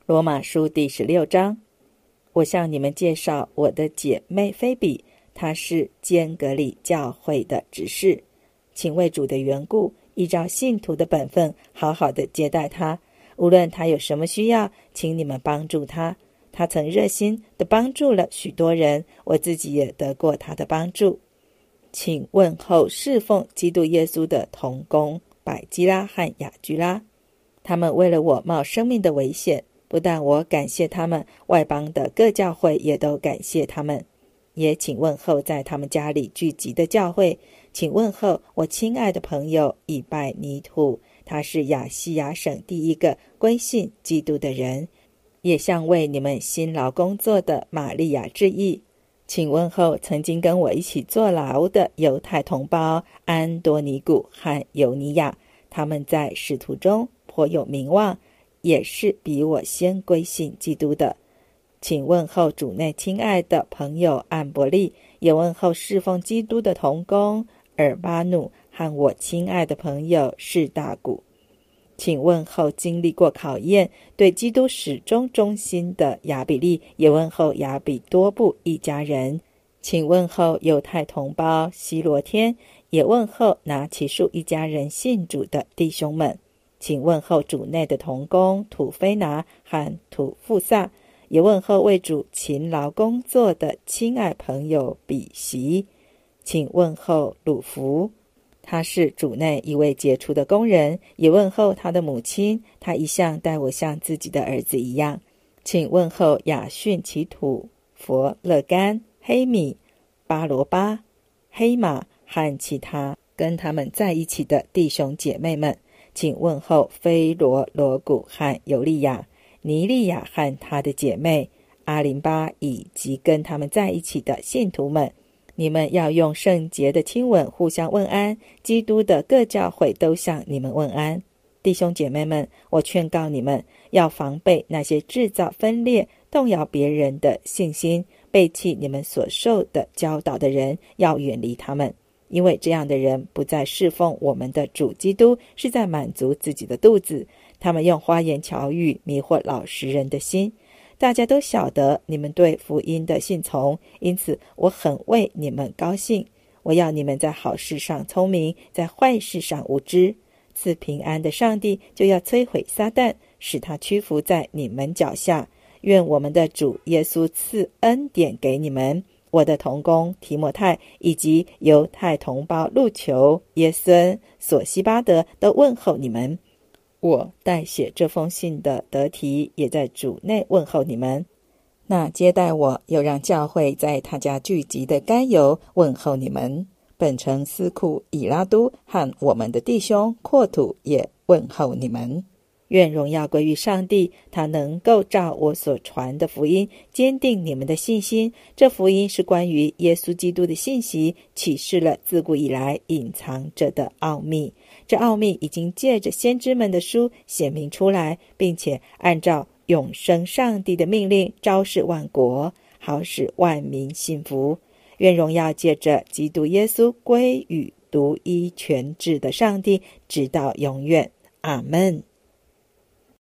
罗马书第16章，我向你们介绍我的姐妹菲比，她是坚革里教会的执事，请为主的缘故，依照信徒的本分，好好的接待她。无论她有什么需要，请你们帮助她。她曾热心的帮助了许多人，我自己也得过她的帮助。请问候侍奉基督耶稣的同工百基拉和雅居拉，他们为了我冒生命的危险，不但我感谢他们，外邦的各教会也都感谢他们。也请问候在他们家里聚集的教会，请问候我亲爱的朋友以拜尼土，他是亚细亚省第一个归信基督的人，也向为你们辛劳工作的玛利亚致意。请问候曾经跟我一起坐牢的犹太同胞安多尼古和尤尼亚，他们在使徒中颇有名望，也是比我先归信基督的。请问候主内亲爱的朋友安伯利，也问候侍奉基督的同工尔巴努和我亲爱的朋友士大古。请问候经历过考验，对基督始终忠心的亚比利，也问候亚比多布一家人。请问候犹太同胞希罗天，也问候拿其数一家人信主的弟兄们。请问候主内的同工土菲拿和土富萨，也问候为主勤劳工作的亲爱朋友比席。请问候鲁弗，他是主内一位杰出的工人，也问候他的母亲，他一向待我像自己的儿子一样。请问候亚逊其土、佛勒干、黑米、巴罗巴、黑马和其他跟他们在一起的弟兄姐妹们。请问候菲罗罗古和尤利亚、尼利亚和他的姐妹阿林巴，以及跟他们在一起的信徒们。你们要用圣洁的亲吻互相问安，基督的各教会都向你们问安。弟兄姐妹们，我劝告你们，要防备那些制造分裂、动摇别人的信心、背弃你们所受的教导的人，要远离他们。因为这样的人不再侍奉我们的主基督，是在满足自己的肚子。他们用花言巧语迷惑老实人的心。大家都晓得你们对福音的信从，因此我很为你们高兴。我要你们在好事上聪明，在坏事上无知。赐平安的上帝就要摧毁撒旦，使他屈服在你们脚下。愿我们的主耶稣赐恩典给你们。我的同工提摩太以及犹太同胞路求、耶孙、索西巴德都问候你们。我代写这封信的得提也在主内问候你们。那接待我又让教会在他家聚集的该犹问候你们。本城司库以拉都和我们的弟兄阔土也问候你们。愿荣耀归于上帝，他能够照我所传的福音坚定你们的信心。这福音是关于耶稣基督的信息，启示了自古以来隐藏着的奥秘。这奥秘已经借着先知们的书显明出来，并且按照永生上帝的命令昭示万国，好使万民信服。愿荣耀借着基督耶稣归于独一全智的上帝，直到永远。阿们。